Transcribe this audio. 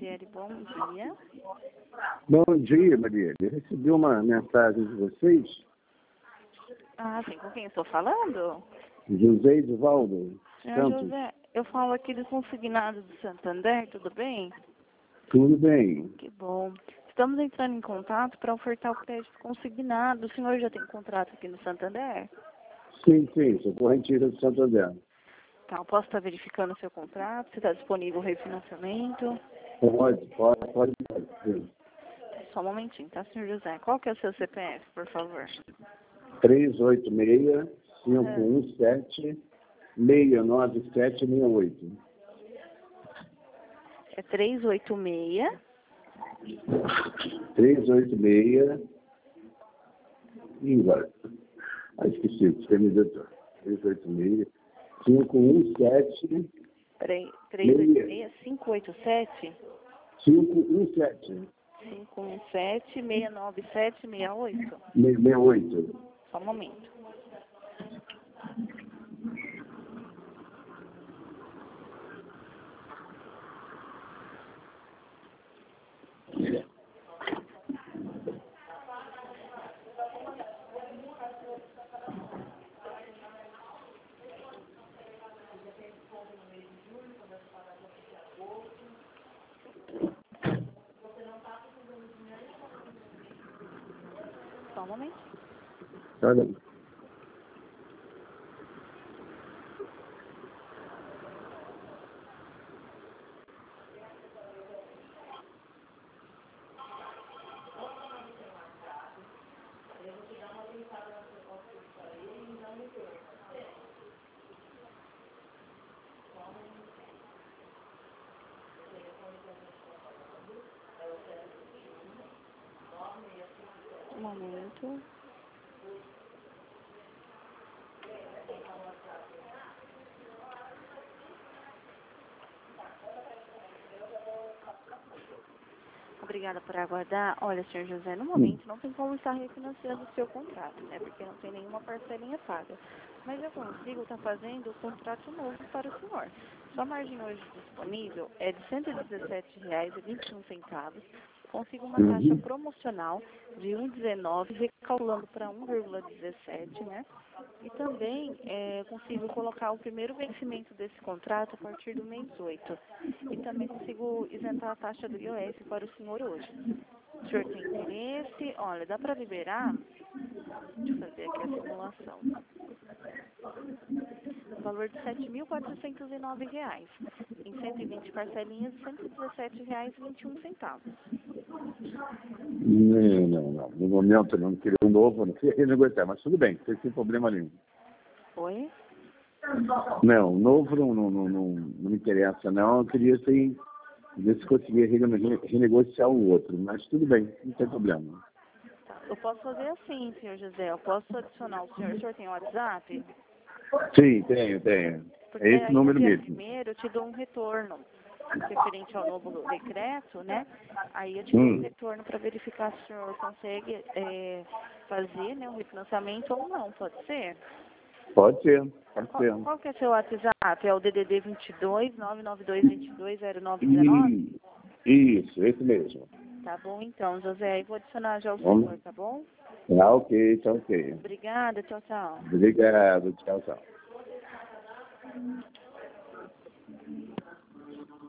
Marielle, bom dia. Bom dia, Marielle. Eu recebi uma mensagem de vocês. Ah, sim, com quem eu estou falando? José Edivaldo Senhor Santos. José, eu falo aqui do consignado do Santander, tudo bem? Tudo bem? Que bom. Estamos entrando em contato para ofertar o crédito consignado. O senhor já tem contrato aqui no Santander? Sim, sou correnteira do Santander. Tá, eu posso estar verificando o seu contrato, se está disponível o refinanciamento. Pode. Sim. Só um momentinho, tá, senhor José? Qual que é o seu CPF, por favor? 386-517-69768. É 386. 386. Agora. Esqueci, você me deu. 386. 517. 386 587 517. 517 697 68. 68. Só um momento. Só um momento. Tá bem. Um momento. Obrigada por aguardar. Olha, senhor José, no momento não tem como estar refinanciando o seu contrato, né? Porque não tem nenhuma parcelinha paga. Mas eu consigo estar fazendo o contrato novo para o senhor. Sua margem hoje disponível é de R$ 117,21. Consigo uma taxa promocional de 1,19, recalculando para 1,17, né? E também consigo colocar o primeiro vencimento desse contrato a partir do mês 8. E também consigo isentar a taxa do IOF para o senhor hoje. O senhor tem interesse? Olha, dá para liberar? Deixa eu fazer aqui a simulação. O valor de R$ 7.409. Em 120 parcelinhas de R$ 117,21. Não. No momento não queria um novo, não queria renegociar, mas tudo bem, sem problema nenhum. Oi? Não, novo não me interessa, não. Eu queria ver se conseguia renegociar o outro, mas tudo bem, não tem problema. Tá. Eu posso fazer assim, senhor José, eu posso adicionar o senhor. O senhor tem WhatsApp? Sim, tenho. Porque É esse aí número no dia mesmo. 1º eu te dou um retorno referente ao novo decreto, né? Aí eu te dou um retorno para verificar se o senhor consegue fazer, né, um refinanciamento ou não, pode ser? Pode ser. Qual que é seu WhatsApp? É o DDD 22 992 22 0919? Isso, esse mesmo. Tá bom então, José, aí vou adicionar já o senhor, tá bom? Ok, tá ok. Obrigada, tchau, tchau. Obrigado, tchau.